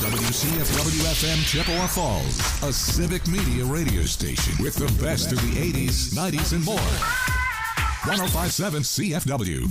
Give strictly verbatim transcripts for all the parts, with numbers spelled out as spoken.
W C F W F M Chippewa Falls, a civic media radio station with the best of the eighties, nineties, and more. one oh five point seven C F W.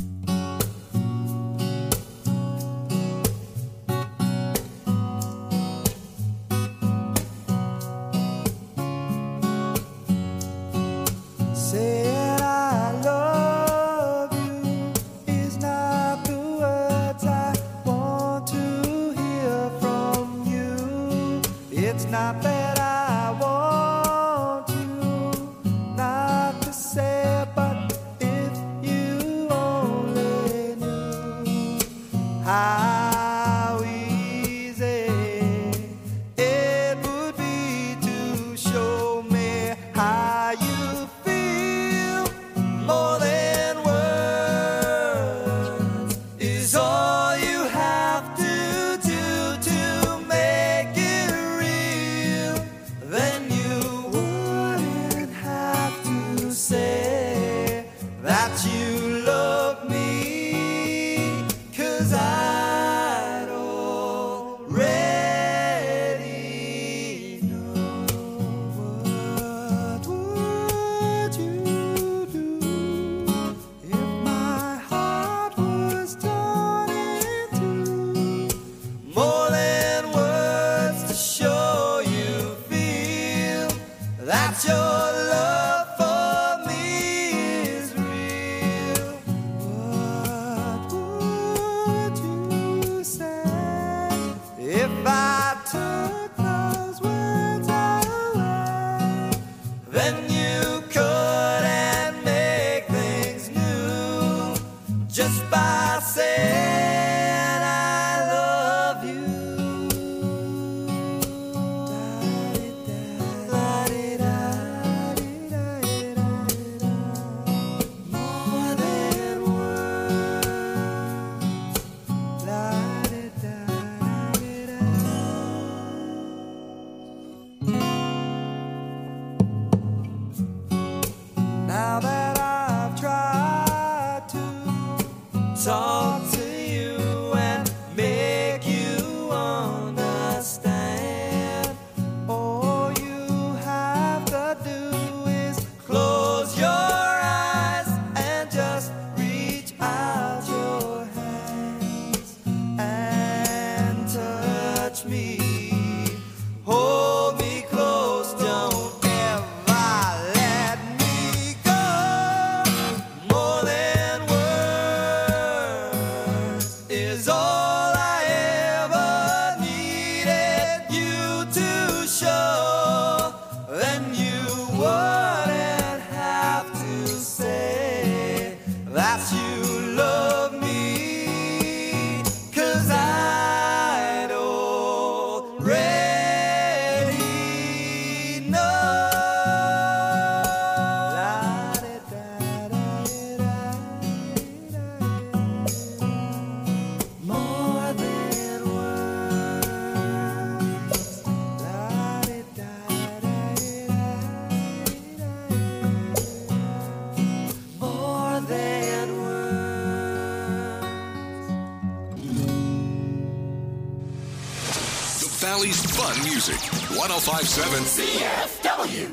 Fun music. one oh five point seven C F W.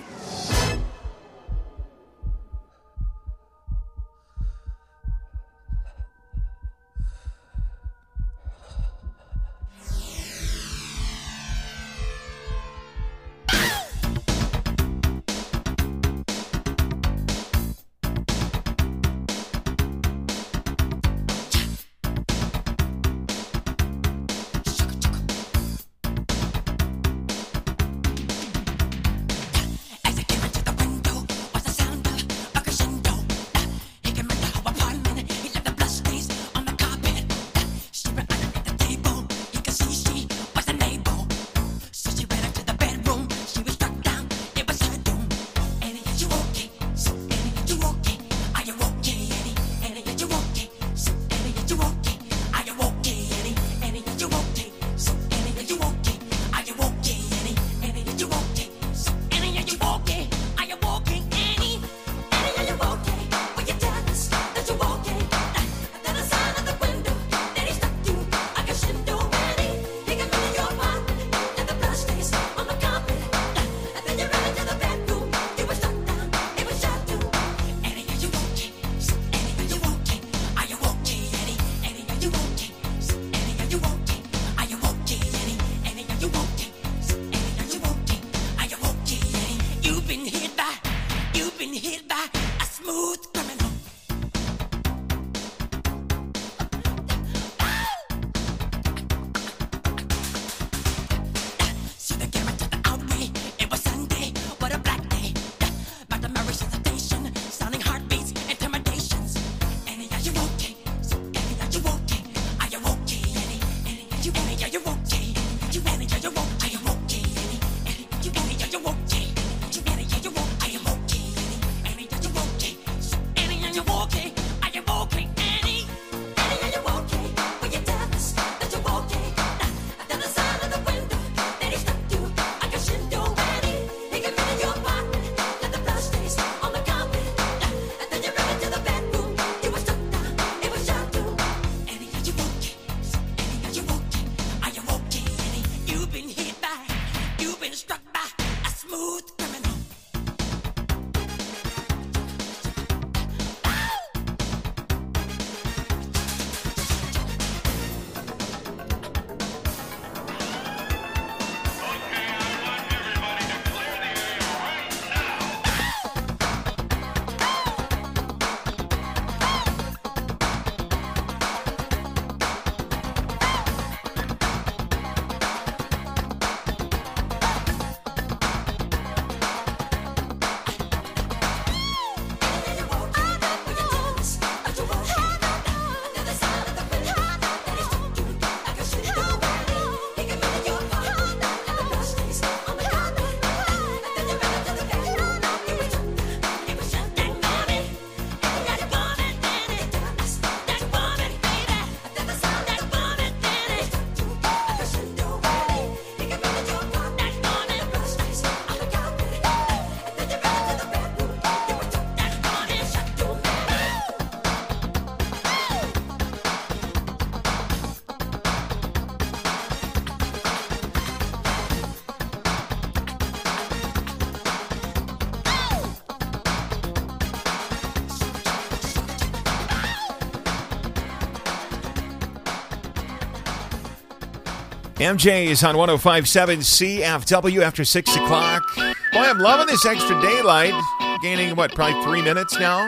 M J is on one oh five point seven C F W after six o'clock. Boy, I'm loving this extra daylight. Gaining, what, probably three minutes now?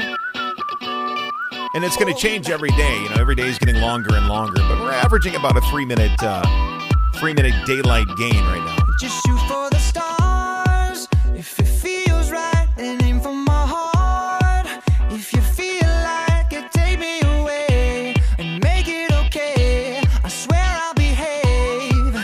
And it's going to change every day. You know, every day is getting longer and longer. But we're averaging about a three-minute uh, three-minute daylight gain right now. Just shoot for the stars. If it feels right, and aim for my heart. If you feel like it, take me away and make it okay. I swear I'll behave.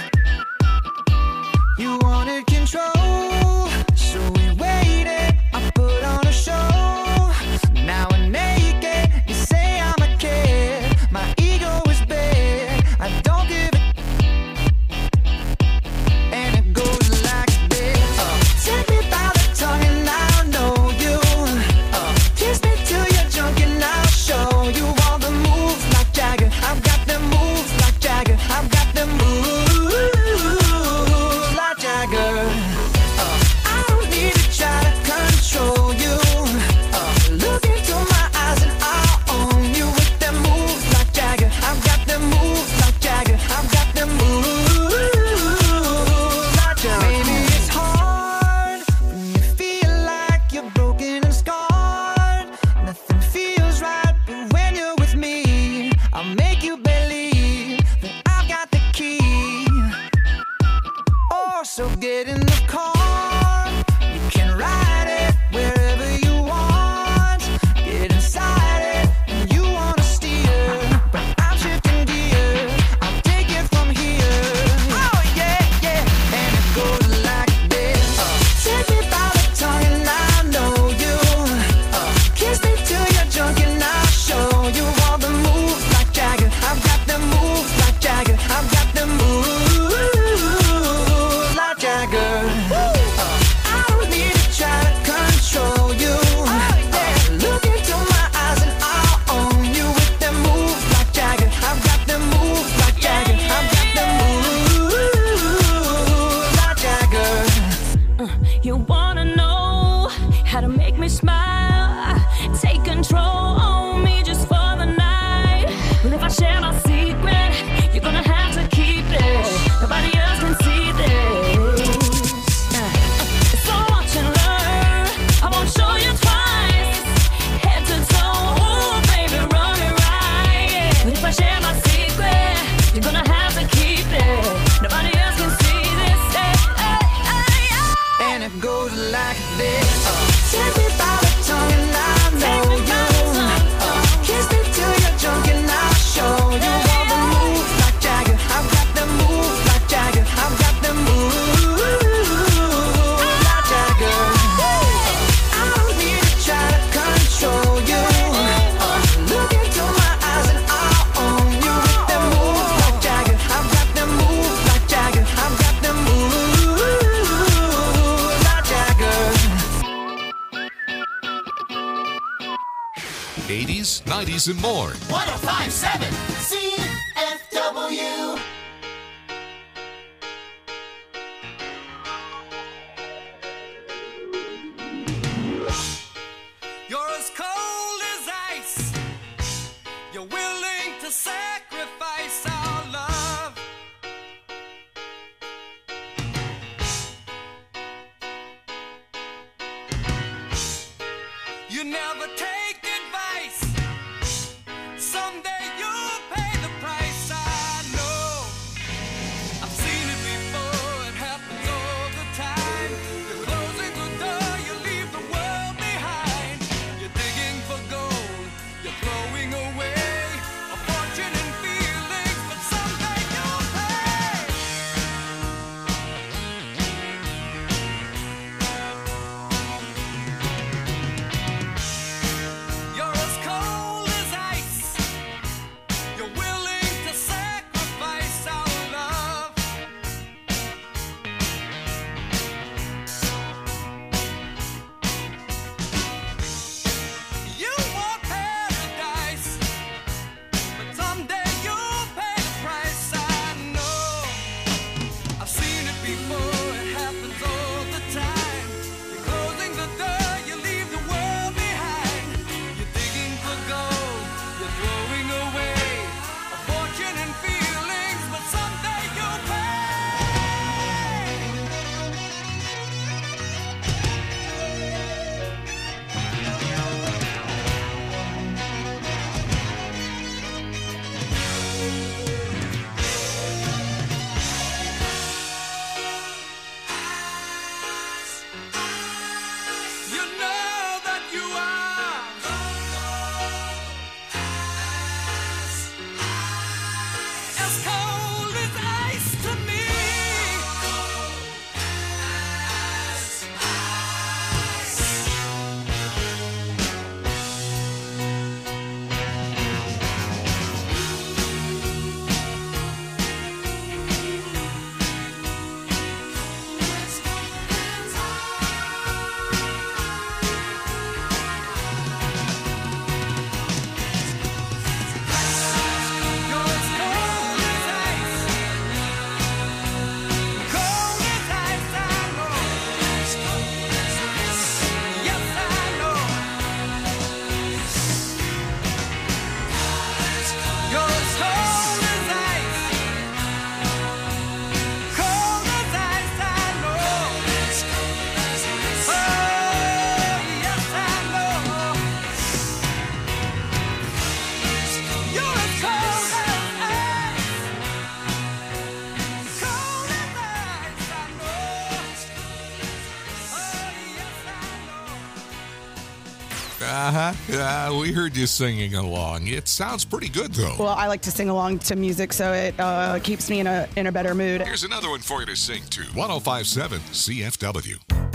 You wanted control, so we waited. I put on a show. Now we're naked. You say I'm a kid. My ego is big. I don't give it. And it goes like this. Uh, take me by the tongue and I'll know you. Uh, kiss me till you're drunk and I'll show you all the moves like Jagger. I've got them moves like Jagger. I've got them moves like Jagger. Uh, I don't need to try to control you. Uh, look into my eyes and I'll own you with them moves like Jagger. I've got them moves like Jagger. I've got them moves like Jagger. Maybe it's hard when you feel like you're broken and scarred. Nothing feels right, but when you're with me, I'll make you believe that I've got the key. Oh, so get in the car. You can ride it wherever you want. Get inside it and you wanna steer, but I'm shifting gears. I'll take it from here. Oh yeah, yeah, and it goes like this. Uh, take me by the tongue and I know you. Uh, kiss me till you're drunk and I'll show you all the moves like Jagger. I've got them moves like Jagger. I've got them moves like Jagger. eighties, nineties, and more. one oh five point seven C F W. You're as cold as ice. You're willing to sacrifice our love. You never take advice. Someday you'll pay the price. I know. I've seen it before. It happens all the time. You're closing the door. You leave the world behind. You're digging for gold. You're throwing away a fortune and feelings, but someday you'll pay. You're as cold as ice. You're willing to sacrifice our love. You want paradise, but someday you'll pay the price. I know. I've seen it before. It happens all the time. You're closing the door. You leave the world behind. You're digging for gold. You're throwing away a fortune and feelings, but someday you'll pay. You know that you are as cold as ice to me. You're as cold as ice, cold as ice. I know. Yes, I know. You're as cold as ice, cold as ice. I know. Oh, yes, I know. You're as cold as ice, cold as ice. I know. Oh, yes, I know. Uh-huh. Uh, we heard you singing along. It sounds pretty good, though. Well, I like to sing along to music, so it uh, keeps me in a in a better mood. Here's another one for you to sing to. one oh five point seven C F W.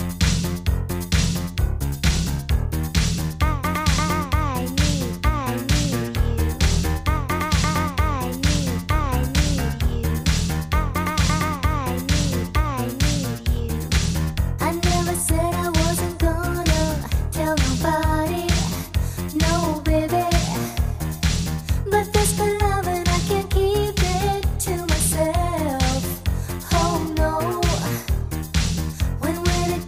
I knew, I knew you. I knew, I knew you. I knew, I knew you. I never said I wasn't gonna tell nobody, no, baby. But this good loving, I can't keep it to myself. Oh no. When we're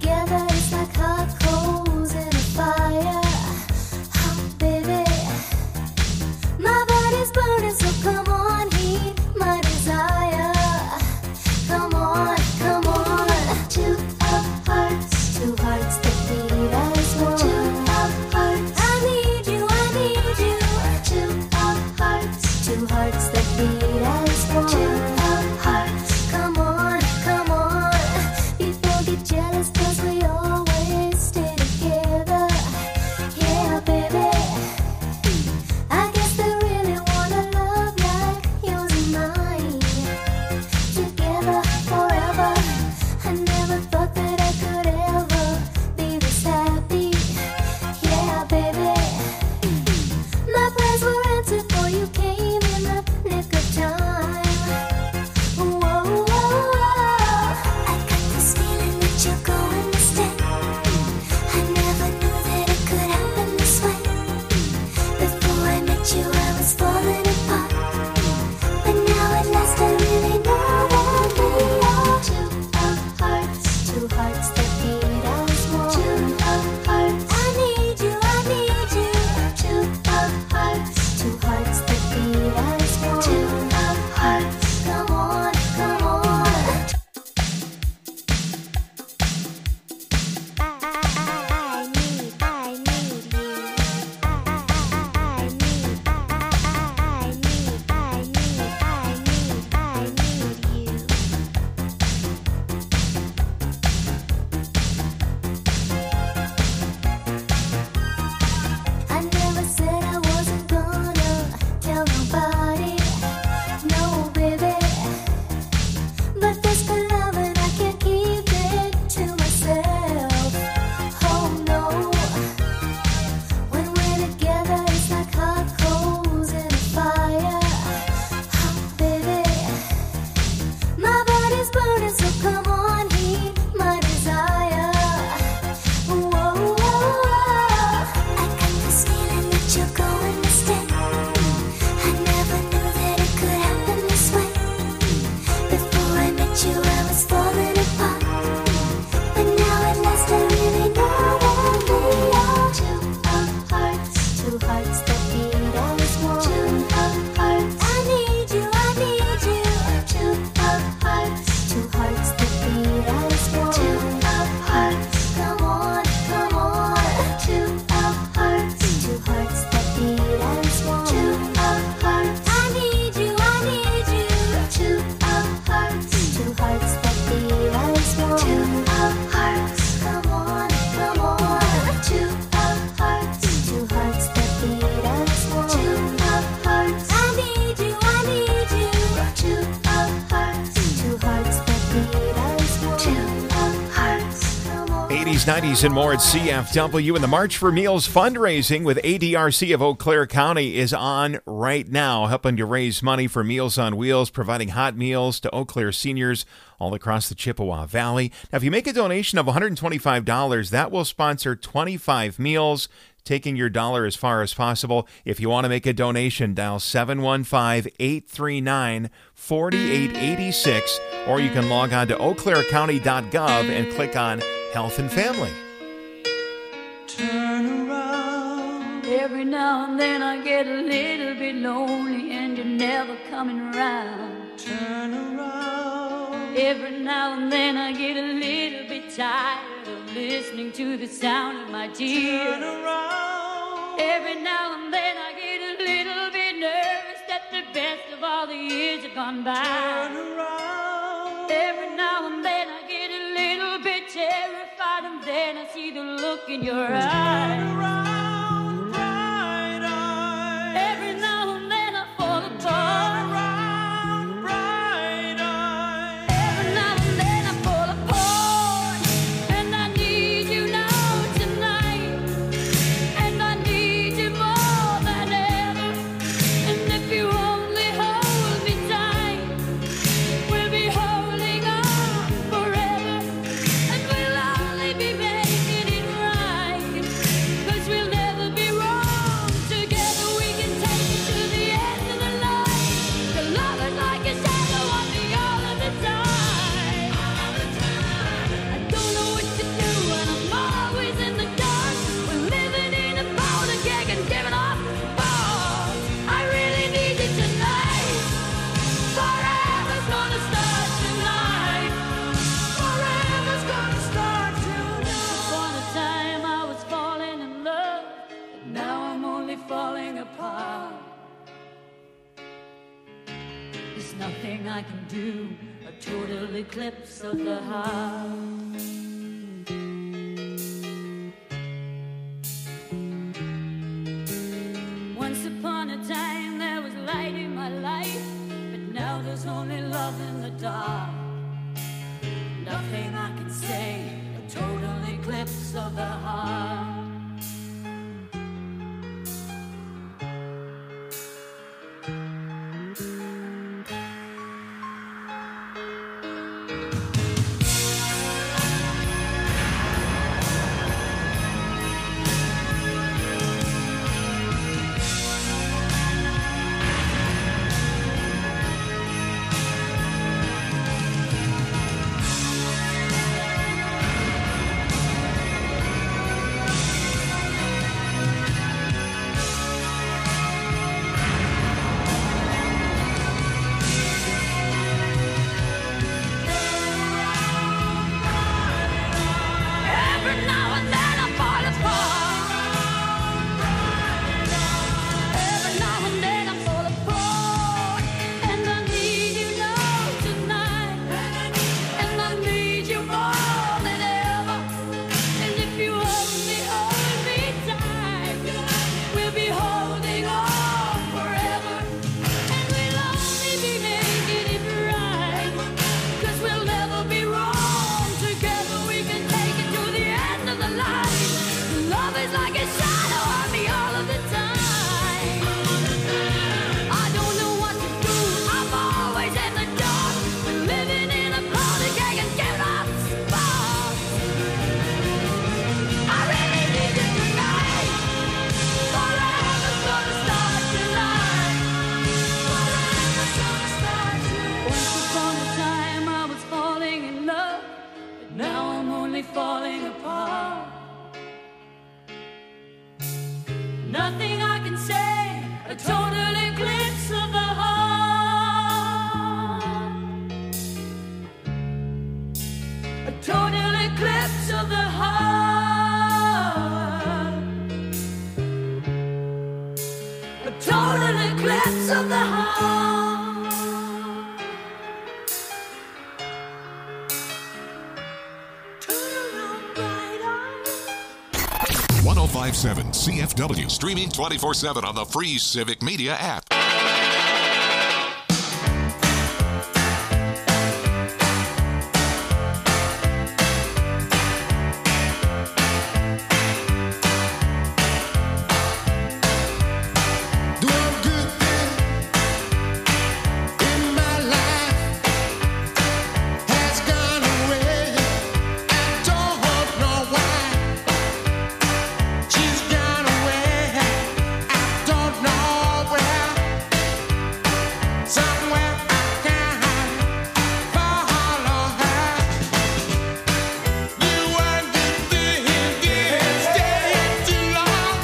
So come on, be my desire. Whoa, whoa, whoa. I got this feeling that you're going to stay. I never knew that it could happen this way. Before I met you, I was falling apart. But now at last I really know that we are two of hearts, two hearts that beat as one. Two of hearts, I need you, I need you. Two of hearts, two hearts that beat as one. Two of hearts, come on, come on. Two of hearts, two hearts that beat as one. Two of hearts, I need you, I need you. Two of hearts, two hearts that beat as one. Two of hearts, come on, come on. Two of hearts, two hearts that beat as one. Two of hearts, I need you, I need you. Two of hearts, two hearts that beat as one. Two of hearts, come on. eighties, nineties, and more at C F W. And the March for Meals fundraising with A D R C of Eau Claire County is on right now, helping to raise money for Meals on Wheels, providing hot meals to Eau Claire seniors all across the Chippewa Valley. Now, if you make a donation of one hundred twenty-five dollars, that will sponsor twenty-five meals, taking your dollar as far as possible. If you want to make a donation, dial seven one five, eight three nine, four eight eight six, or you can log on to eau claire county dot gov and click on Health and Family. Turn around. Every now and then I get a little bit lonely and you're never coming around. Turn around. Every now and then I get a little bit tired of listening to the sound of my tears. Turn around. Every now and then I get a little bit nervous that the best of all the years have gone by. Turn around. Every now and then I get a little bit terrified, and then I see the look in your eyes. Turn around, bright eyes. Every now and then I fall apart. Turn around, bright eyes. Every now and then I fall apart, and I need you now tonight, and I need you more than ever. And if you only hold me tight, we'll be holding on forever, and we'll only be making it right, 'cause we'll never be wrong. Together we can take it to the end of the line. The love is like a shadow on me all of the time. All the time. I don't know what to do, and I'm always in the dark. We're living in a powder keg and giving off balls. I really need you tonight. Forever's gonna start tonight. Forever's gonna start tonight. Upon a time I was falling in love, but now I'm only falling apart. There's nothing I can do, a total eclipse of the heart. Once upon a time there was light in my life, but now there's only love in the dark. Nothing I can say, a total eclipse of the heart. falling apart. Nothing I can say, a total eclipse of the heart. A total eclipse of the heart. A total eclipse of the heart. Turn around, bright eyes. one oh five point seven C F W. Streaming twenty-four seven on the free Civic Media app. Doing good thing in my life has gone away. I don't know why she's gone away. I don't know where. Somewhere I can follow her. You weren't good thing, didn't stay too long.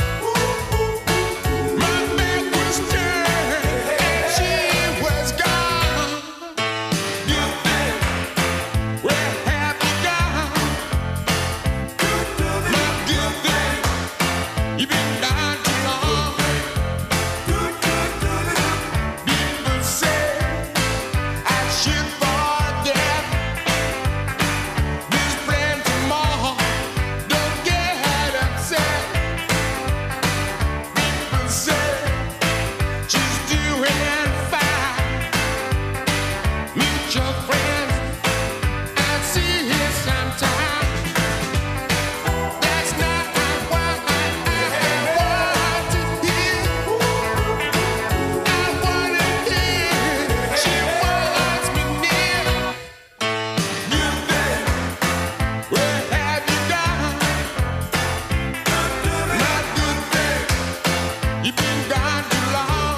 My back was turned and she was gone. You think, where have you gone? My good thing, you've been gone too long. People say I should forget this plan tomorrow. Don't get upset. People say she's doing fine. Mutual friends, I see her sometime. That's not what I want to hear. I want to hear she wants me near. You think, where have you gone? My good thing, you've been gone too long.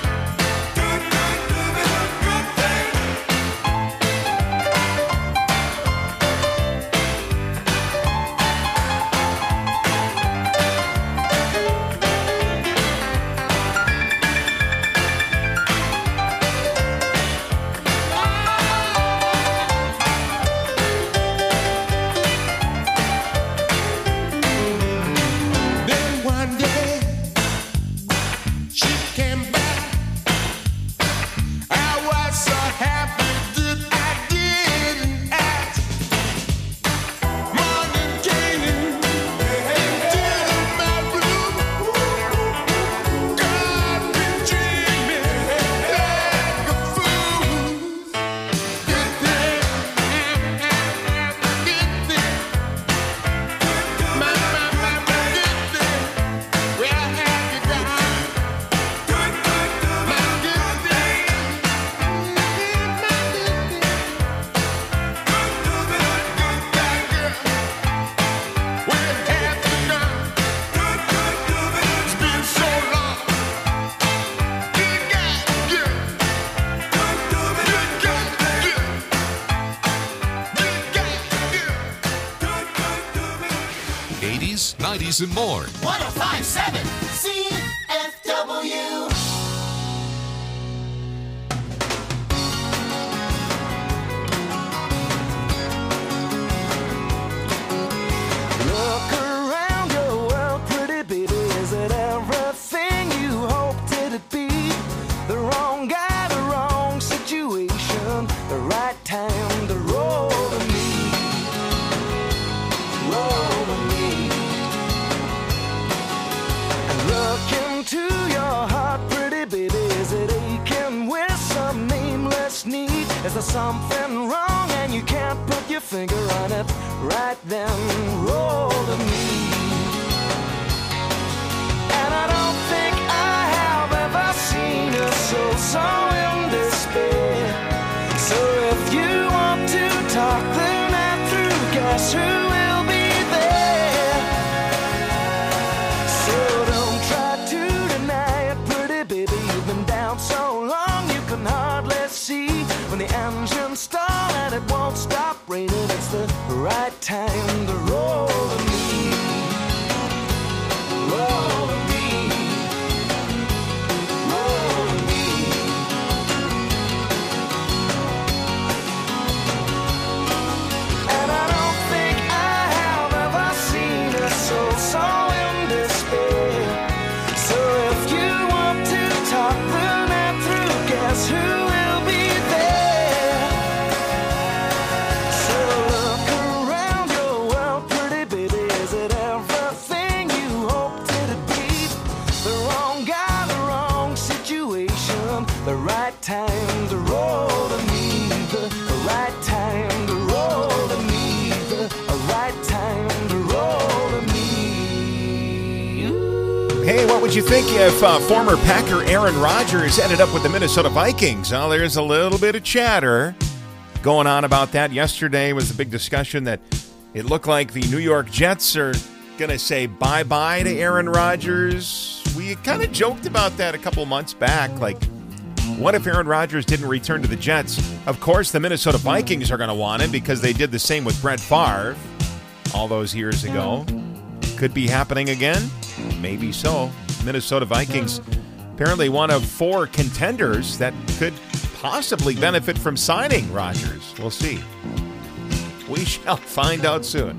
Then one day she came back. I was so happy that I didn't ask. Morning came into my room. Got me dreaming like a fool. Good thing, good thing. My, my, my, my good thing. Where have you gone? My good thing. My good thing. Where have you gone? It's been so long. Good God, good. Good God, good. Good God, good. eighties, nineties, and more. one oh five point seven C F W. Look around your world, pretty baby. Is it everything you hoped it'd be? The wrong guy, the wrong situation, the right time to roll to me. Roll to me. And look into your heart, pretty baby. Is it aching with some nameless need? Is there something wrong and you can't put your finger on it? Right then, roll to me. And I don't think I have ever seen a soul so in despair. So if you want to talk the night through, guess who will be there? So don't try to deny it, pretty baby. You've been down so long you can hardly see. When the engine stall and it won't stop raining, it's the right time to would you think if uh, former Packer Aaron Rodgers ended up with the Minnesota Vikings? Well, there's a little bit of chatter going on about that. Yesterday was a big discussion that it looked like the New York Jets are going to say bye-bye to Aaron Rodgers. We kind of joked about that a couple months back. Like, what if Aaron Rodgers didn't return to the Jets? Of course, the Minnesota Vikings are going to want him because they did the same with Brett Favre all those years ago. Could be happening again? Maybe so. Minnesota Vikings, apparently one of four contenders that could possibly benefit from signing Rodgers. We'll see. We shall find out soon.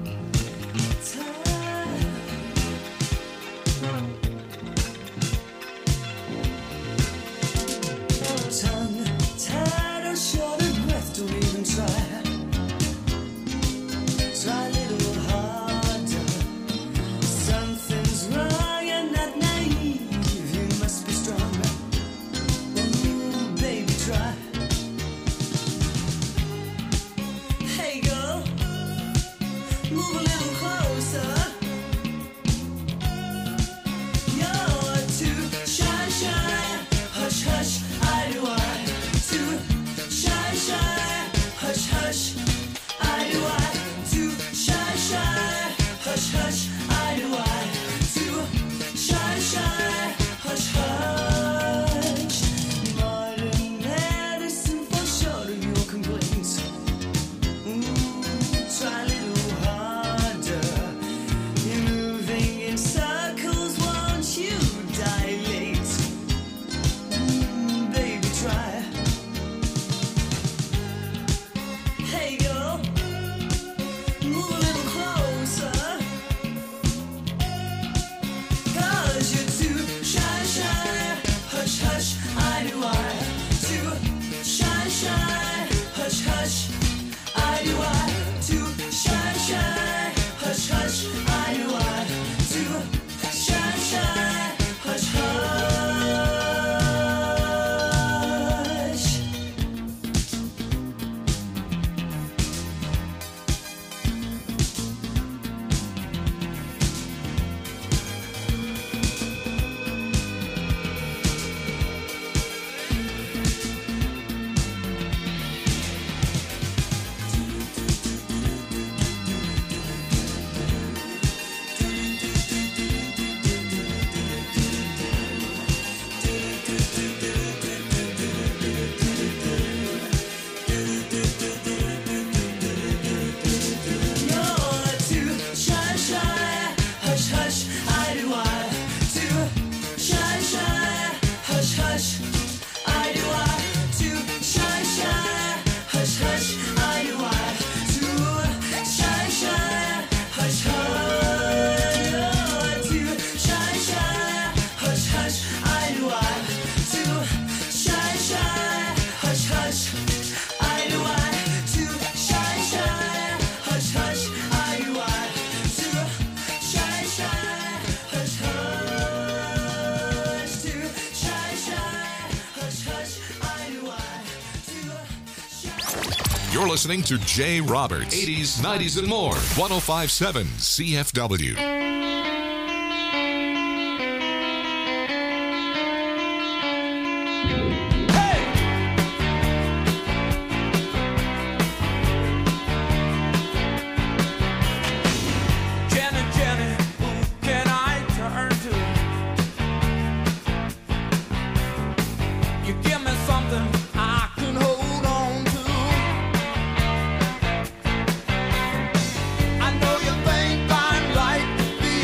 You're listening to Jay Roberts, eighties, nineties, and more. one oh five point seven C F W. I know you think I'm like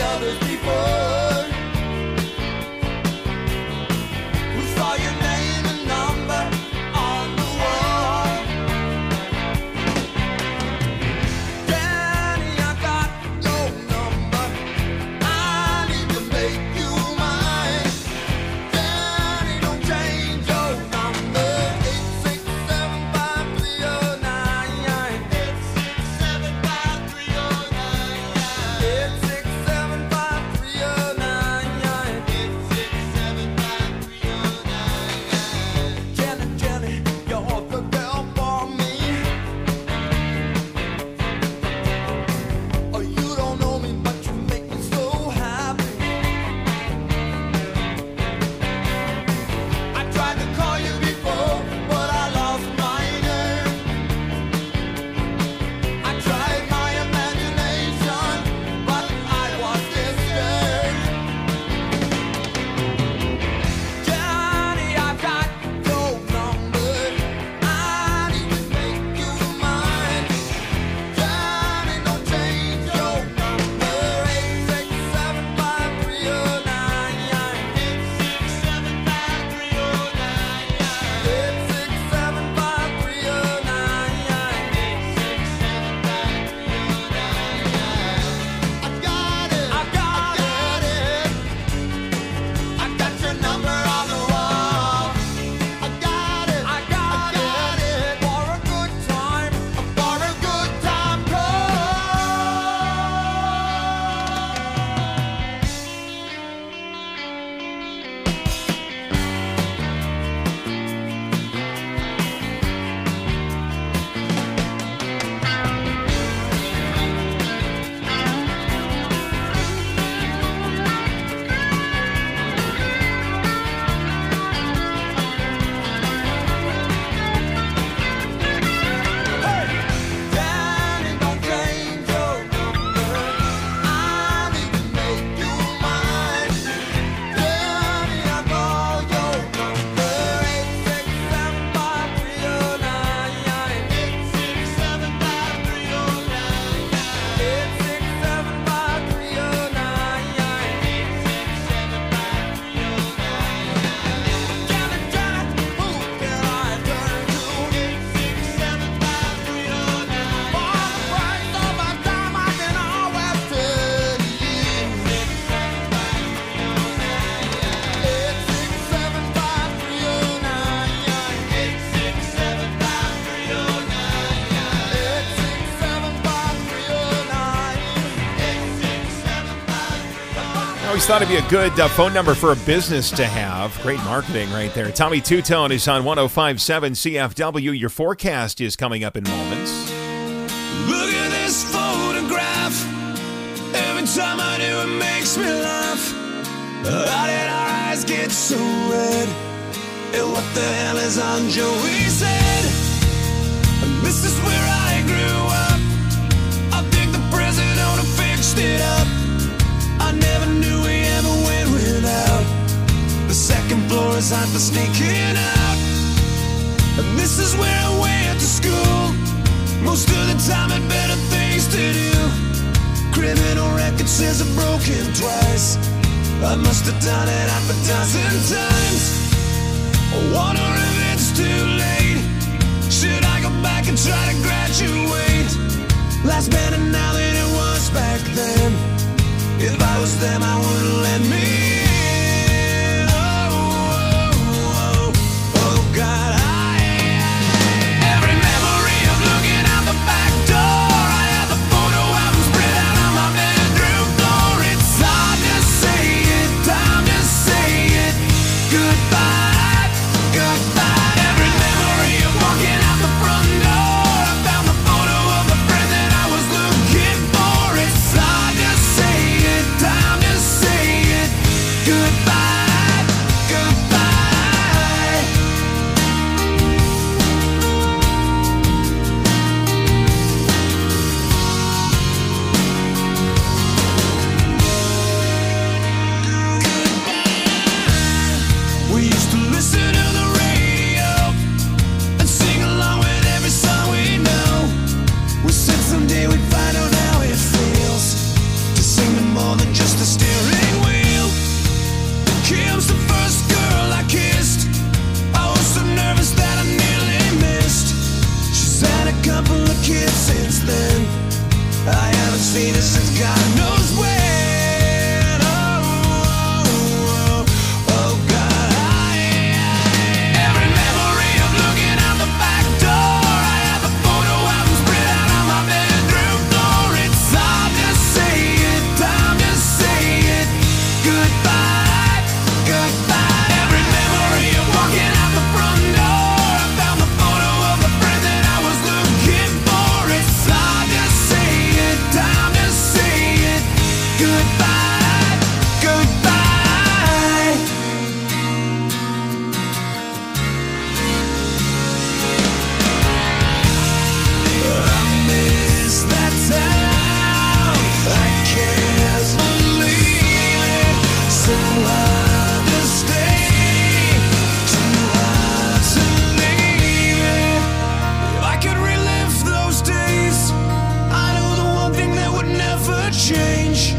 Always thought it'd be a good uh, phone number for a business to have. Great marketing right there. Tommy Two-Tone is on one oh five point seven C F W. Your forecast is coming up in moments. Look at this photograph. Every time I do, it makes me laugh. How did our eyes get so red? And what the hell is on Joey's head? And this is where I grew up. I think the president fixed it up. I never knew we ever went without. The second floor is hot for sneaking out. And this is where I went to school. Most of the time had better things to do. Criminal record says I've broken twice. I must have done it half a dozen times. I wonder if it's too late. Should I go back and try to graduate? Life's better now than it was back then. If I was them, I wouldn't let me in. Oh, oh, oh, oh God, I, every memory of looking out the back door. I have the photo album spread out on my bedroom floor. It's hard to say it, time to say it. Goodbye, goodbye. Every memory of walking out the front door. I found the photo of the friend that I was looking for. It's hard to say it, time to say it. Goodbye, goodbye. We used to listen to the radio and sing along with every song we know. We said someday we'd find out how it feels to sing to more than just a steering wheel. Kim's the first girl I kissed. I was so nervous that I nearly missed. She's had a couple of kids since then. I haven't seen her since God knows when. Oh, oh, oh, oh God, I, every memory of looking out the back door. I have the photo album spread out on my bedroom floor. It's hard to say it, time to say it. Goodbye, goodbye. Every memory of walking out the front door. I found the photo of the friend that I was looking for. It's hard to say it, time to say it. Goodbye, goodbye. I miss that town. I can't believe it. So hard to stay, too hard to leave it. If I could relive those days, I know the one thing that would never change.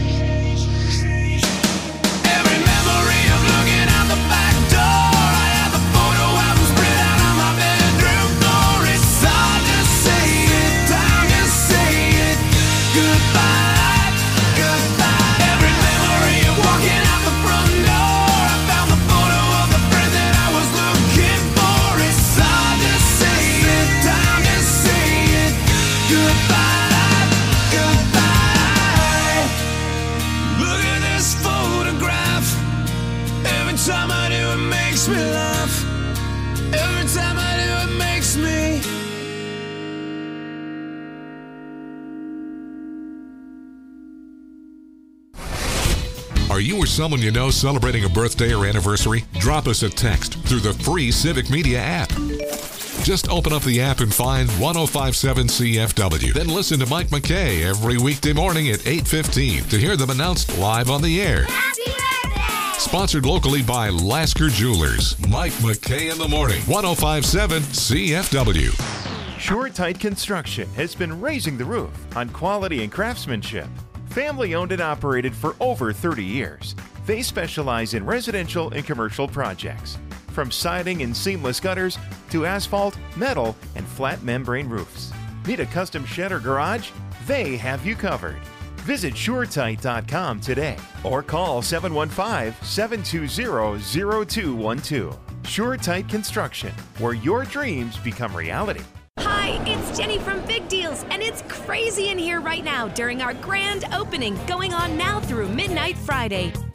Every memory of looking out the back door. I have the photo album spread out on my bedroom floor. It's hard to say it, time to say it. Goodbye, goodbye. Every memory of walking out the front door. I found the photo of the friend that I was looking for. It's hard to say it, time to say it. Goodbye, goodbye. Look at this photograph. Every time I do, it makes me laugh. Every time I do, it makes me. Are you or someone you know celebrating a birthday or anniversary? Drop us a text through the free Civic Media app. Just open up the app and find one oh five point seven C F W. Then listen to Mike McKay every weekday morning at eight fifteen to hear them announced live on the air. Happy birthday! Sponsored locally by Lasker Jewelers. Mike McKay in the morning. one oh five point seven C F W. Sure Tight Construction has been raising the roof on quality and craftsmanship. Family owned and operated for over thirty years. They specialize in residential and commercial projects, from siding and seamless gutters to asphalt, metal, and flat membrane roofs. Need a custom shed or garage? They have you covered. Visit sure tight dot com today or call seven one five, seven two zero, zero two one two. Sure Tight Construction, where your dreams become reality. Hi, it's Jenny from Big Deals, and it's crazy in here right now during our grand opening going on now through midnight Friday.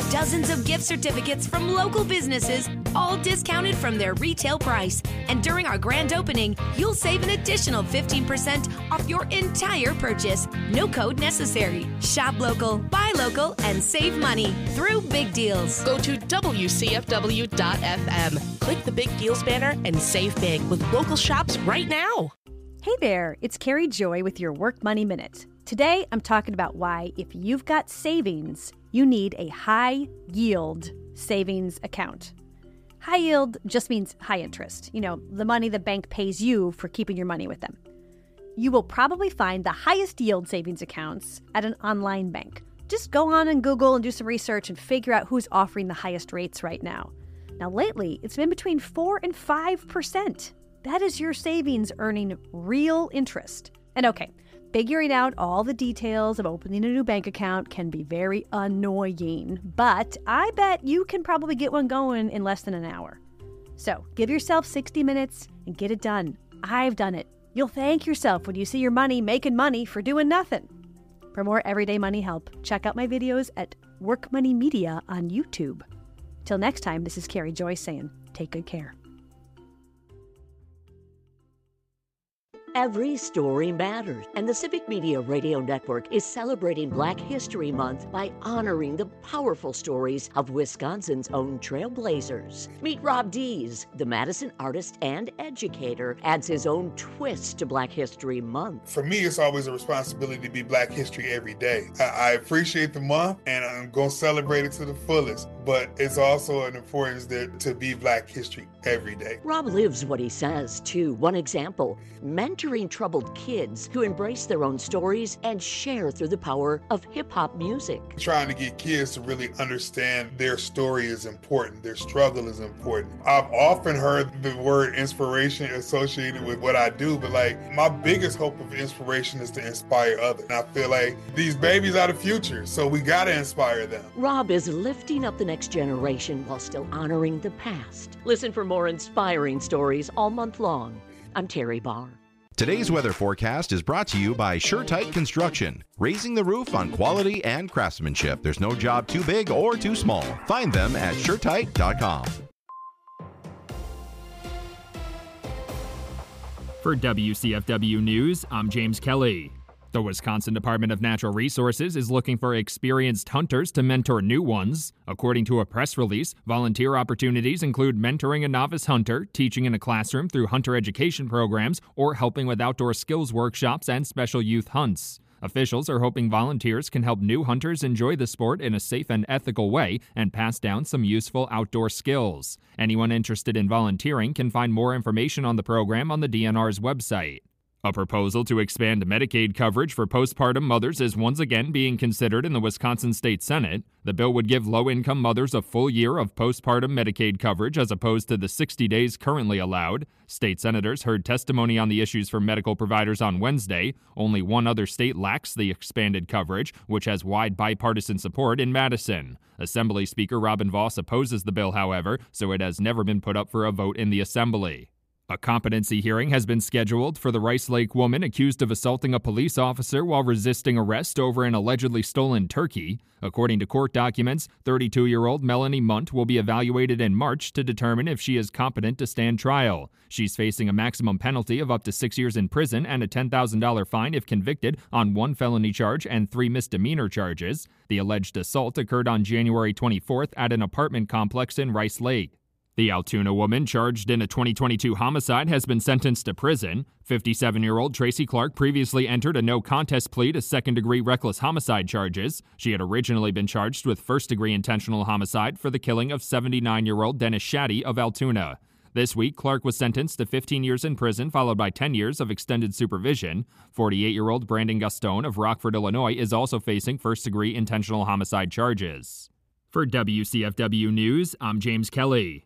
dozens of gift certificates from local businesses, all discounted from their retail price. And during our grand opening, you'll save an additional fifteen percent off your entire purchase. No code necessary. Shop local, buy local, and save money through Big Deals. Go to W C F W dot F M. Click the Big Deals banner and save big with local shops right now. Hey there, it's Carrie Joy with your Work Money Minute. Today, I'm talking about why, if you've got savings, you need a high-yield savings account. High yield just means high interest, you know, the money the bank pays you for keeping your money with them. You will probably find the highest yield savings accounts at an online bank. Just go on and Google and do some research and figure out who's offering the highest rates right now. Now, lately, it's been between four and five percent. That is your savings earning real interest. And okay, figuring out all the details of opening a new bank account can be very annoying, but I bet you can probably get one going in less than an hour. So give yourself sixty minutes and get it done. I've done it. You'll thank yourself when you see your money making money for doing nothing. For more everyday money help, check out my videos at Work Money Media on YouTube. Till next time, this is Carrie Joy saying, take good care. Every story matters, and the Civic Media Radio Network is celebrating Black History Month by honoring the powerful stories of Wisconsin's own trailblazers. Meet Rob Dees, the Madison artist and educator, adds his own twist to Black History Month. For me, it's always a responsibility to be Black History every day. I, I appreciate the month, and I'm going to celebrate it to the fullest, but it's also an importance that, to be Black History every day. Rob lives what he says, too. One example, mentoring troubled kids who embrace their own stories and share through the power of hip-hop music. Trying to get kids to really understand their story is important, their struggle is important. I've often heard the word inspiration associated with what I do, but like my biggest hope of inspiration is to inspire others. And I feel like these babies are the future, so we gotta inspire them. Rob is lifting up the next generation while still honoring the past. Listen for more inspiring stories all month long. I'm Terry Barr. Today's weather forecast is brought to you by SureTight Construction, raising the roof on quality and craftsmanship. There's no job too big or too small. Find them at sure tight dot com. For W C F W News, I'm James Kelly. The Wisconsin Department of Natural Resources is looking for experienced hunters to mentor new ones. According to a press release, volunteer opportunities include mentoring a novice hunter, teaching in a classroom through hunter education programs, or helping with outdoor skills workshops and special youth hunts. Officials are hoping volunteers can help new hunters enjoy the sport in a safe and ethical way and pass down some useful outdoor skills. Anyone interested in volunteering can find more information on the program on the D N R's website. A proposal to expand Medicaid coverage for postpartum mothers is once again being considered in the Wisconsin State Senate. The bill would give low-income mothers a full year of postpartum Medicaid coverage as opposed to the sixty days currently allowed. State senators heard testimony on the issues from medical providers on Wednesday. Only one other state lacks the expanded coverage, which has wide bipartisan support in Madison. Assembly Speaker Robin Vos opposes the bill, however, so it has never been put up for a vote in the Assembly. A competency hearing has been scheduled for the Rice Lake woman accused of assaulting a police officer while resisting arrest over an allegedly stolen turkey. According to court documents, thirty-two-year-old Melanie Munt will be evaluated in March to determine if she is competent to stand trial. She's facing a maximum penalty of up to six years in prison and a ten thousand dollars fine if convicted on one felony charge and three misdemeanor charges. The alleged assault occurred on January twenty-fourth at an apartment complex in Rice Lake. The Altoona woman charged in a twenty twenty-two homicide has been sentenced to prison. fifty-seven-year-old Tracy Clark previously entered a no-contest plea to second-degree reckless homicide charges. She had originally been charged with first-degree intentional homicide for the killing of seventy-nine-year-old Dennis Shaddy of Altoona. This week, Clark was sentenced to fifteen years in prison, followed by ten years of extended supervision. forty-eight-year-old Brandon Gastone of Rockford, Illinois, is also facing first-degree intentional homicide charges. For W C F W News, I'm James Kelly.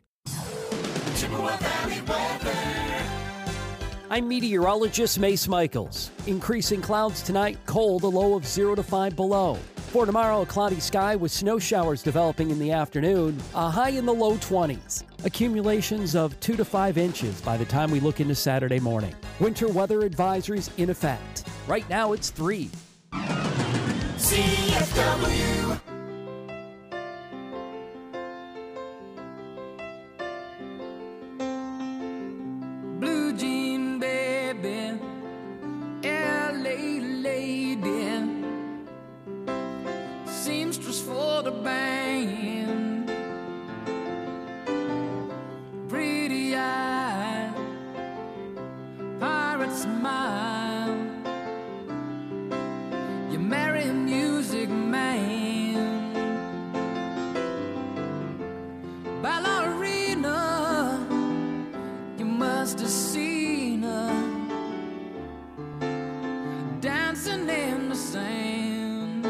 I'm meteorologist Mace Michaels. Increasing clouds tonight, cold, a low of zero to five below. For tomorrow, a cloudy sky with snow showers developing in the afternoon, a high in the low twenties. Accumulations of two to five inches by the time we look into Saturday morning. Winter weather advisories in effect. Right now, it's three. C F W. the band. Pretty eye, pirate smile. You marry a music man. Ballerina, you must have seen her dancing in the sand.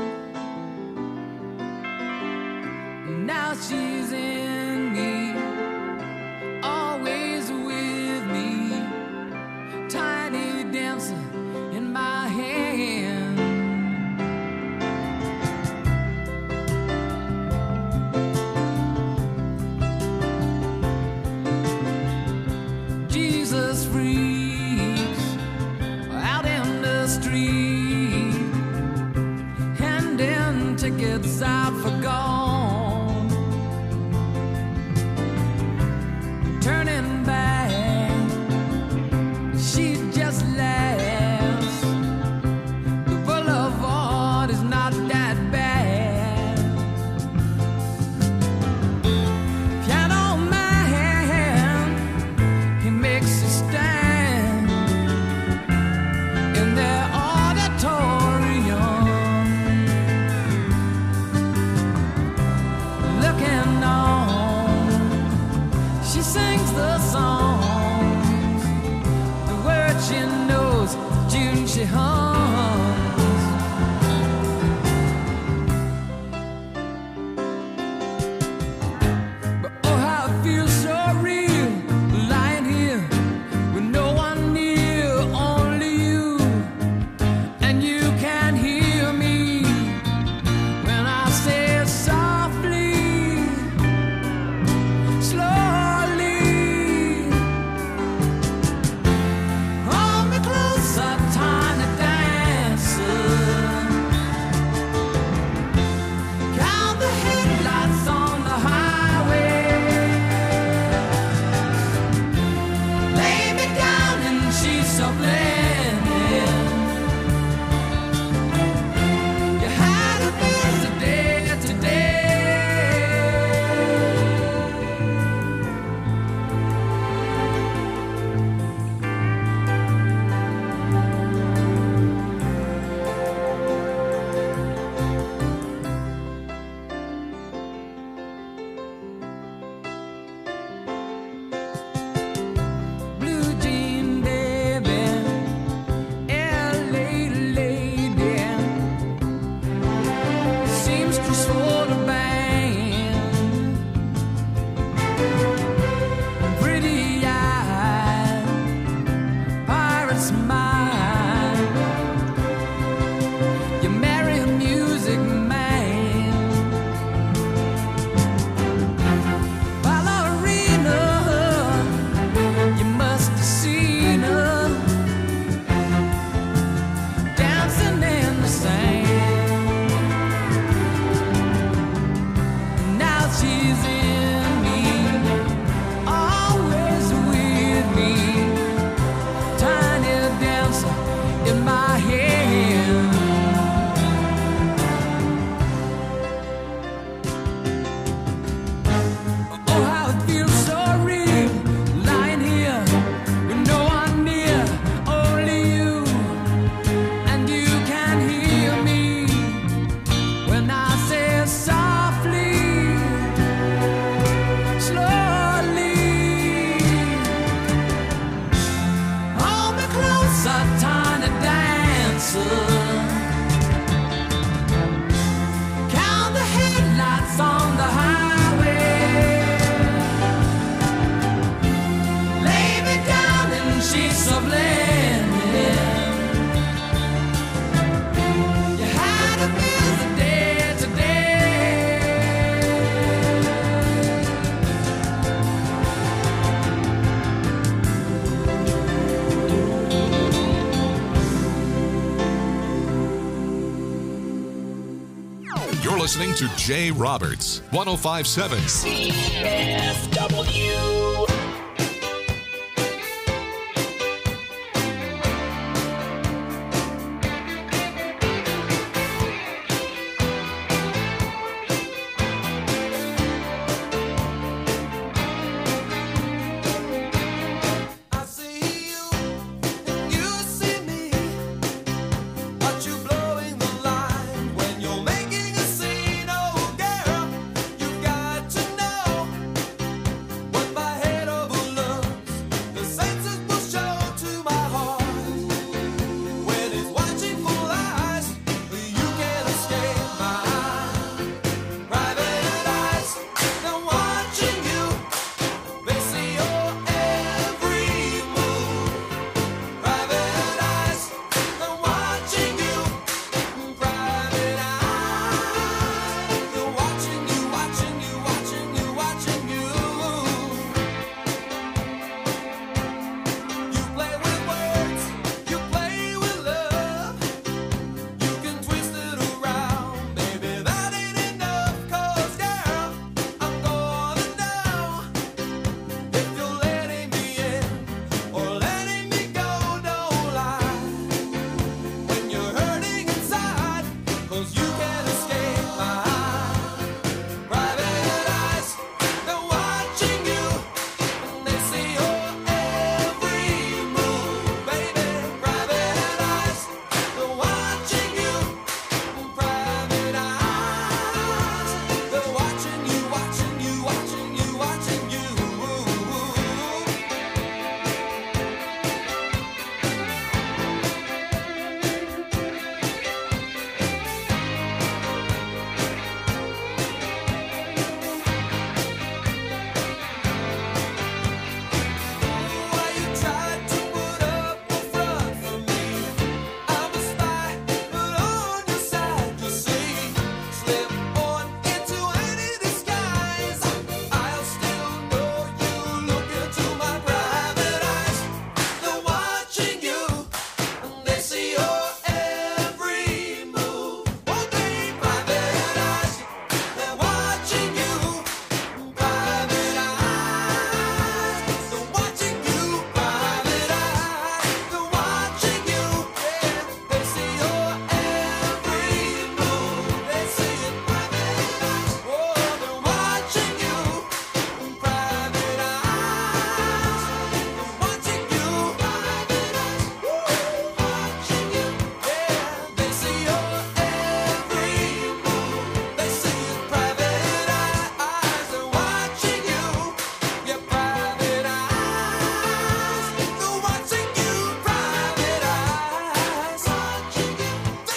Now she's in me, always with me, tiny dancer in my hand. Jesus freaks out in the street, handing tickets out for gone. Turning back, she just laughs. The boulevard is not that bad. Piano man, he makes a stand in their auditorium, looking on. She sings the songs, the words she knows, June she hums. But oh, how it feels so real, lying here with no one near, only you, and you can hear me when I say it softly, slowly. Hold me closer, tiny dancer. Count the headlights on the highway. Lay me down and she's so blended. You had a busy day today. Blue jean baby, L A lady, seamstress for the band. Pretty eye, pirate smile. You marry a music man. Ballerina, you must have seen her dancing in the sand. Now she's in me, always with me, tiny dancer in my hand. Oh, how it feels so real, lying here with no one near, only you, and you can hear me when I say softly, slowly. Hold me closer, tiny dancer. Count the headlights on the highway. Lay me down and she's so blended. You had a busy day today. You're listening to Jay Roberts, one oh five point seven C F W.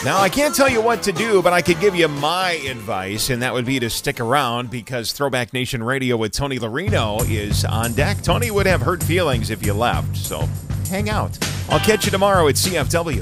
Now, I can't tell you what to do, but I could give you my advice, and that would be to stick around because Throwback Nation Radio with Tony Larino is on deck. Tony would have hurt feelings if you left, so hang out. I'll catch you tomorrow at C F W.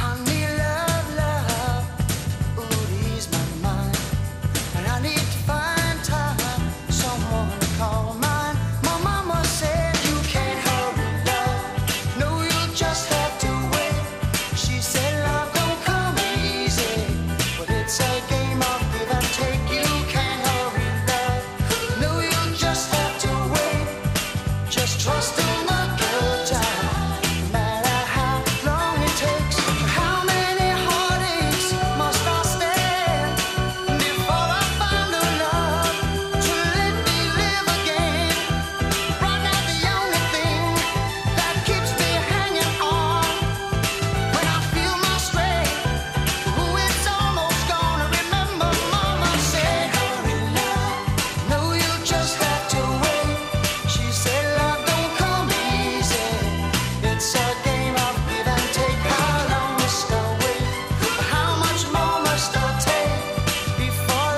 Trust in the good time, no matter how long it takes. How many heartaches must I stand before I find a love to let me live again? Right now the only thing that keeps me hanging on when I feel my strength, ooh, it's almost gone. I remember Mama said, hurry love, no you just have to wait. She said love don't come easy. It's a game of give and take. How long must I wait? How much more must I take before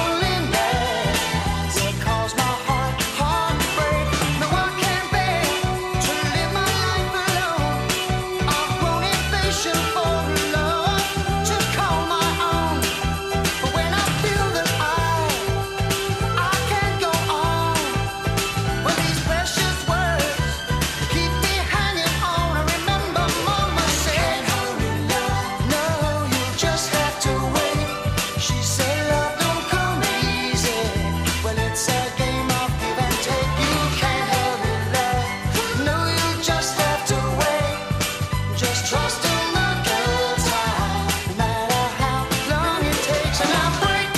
loneliness will cause my heart, heart to break? No, I can't bear to live my life alone. I've grown impatient for love to call my own. But when I feel that I, I can't go on, but these precious words keep me hanging on. I remember Mama said, hurry love, no, you just have to wait. She said love don't come easy. Well, it's a game of give and take. You can't hurry love, no, you just have to wait. Just trust in the good time, no matter how long it takes. And I break.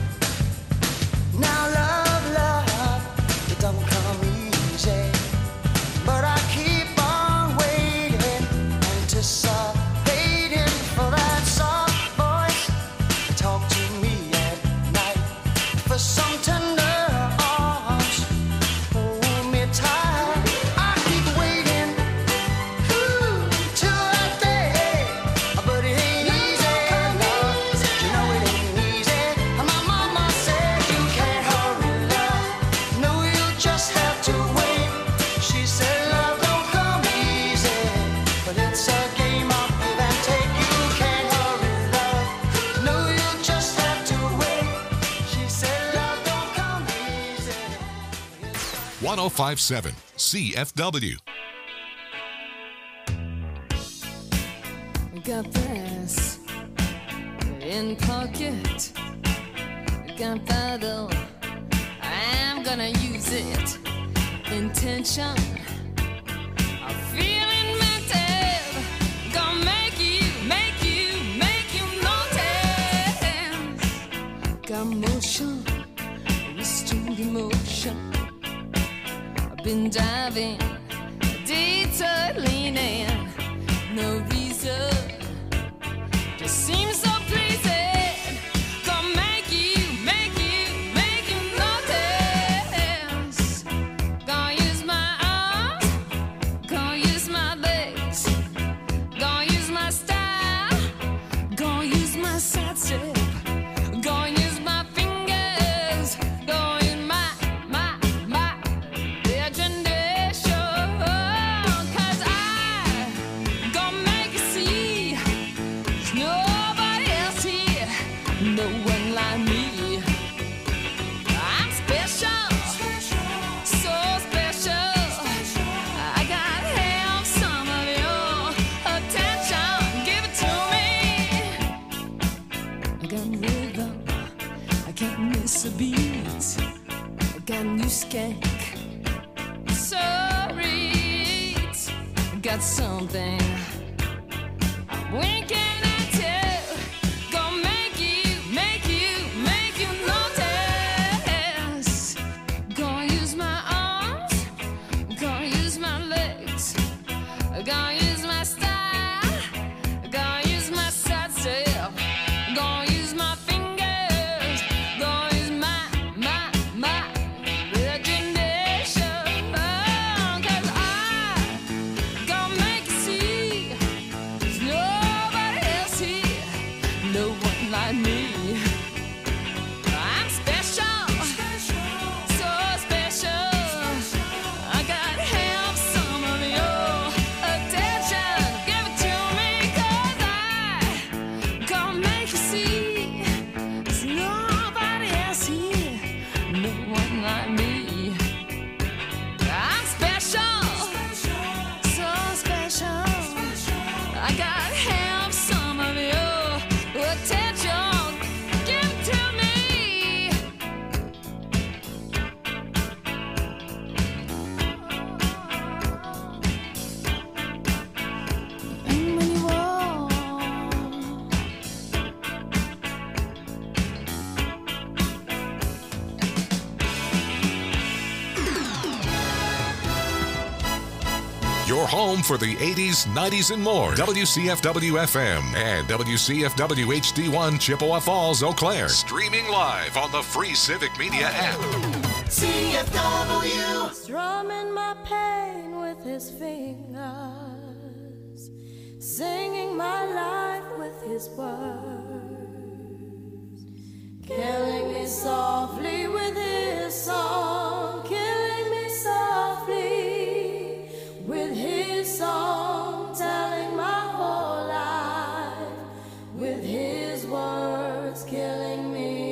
Now love, love, it don't come easy, but I keep on waiting, anticipating for that soft voice to talk to me at night, for some tender arms, hold me tight. I keep waiting, ooh, till that day, but it ain't easy, no, you know it ain't easy. My mama said you can't hurry love, no you just have to wait. She said love don't come easy, but it's a game of give and take. You can't hurry love, no you just have to wait. She said love don't come easy. one oh five point seven C F W. Got this in pocket. Gunpowder, I'm gonna use it. Intention, I'm feeling mental. Gonna make you, make you, make you notice. Got motion, restrained emotion. I've been diving, detour leaning. No reason, just seems so pleasing. Gonna make you, make you, make you notice. Gonna use my arms, gonna use my legs, gonna use my style, gonna use my side step, gonna use my fingers, gonna use my, my, my imagination. 'Cause I gonna make you see there's nobody else here, no one like me. I'm special, so special. I gotta have some of your attention. Give it to me. I got rhythm, I can't miss a beat. I got new skank, sorry. I got something I'm winking at you. Gonna make you, make you, make you notice. Gonna use my arms, gonna use my legs, gonna use my style, gonna use my side step, gonna use my fingers, gonna use my, my, my imagination. 'Cause I gonna make you see there's nobody no one like me. I'm special, so special. I got to have some of your attention. Give it to me, 'cause I gonna make you see there's nobody else here, no one like me. I'm special, so special. I got to have some of your attention. Give it to me. And when you walk, Your home for the eighties, nineties, and more. W C F W F M and W C F W H D one Chippewa Falls, Eau Claire. Streaming live on the free Civic Media app. C F W. Strumming my pain with his fingers, singing my life with his words, killing me softly with his song, killing me softly with his song, telling my whole life with his words, killing me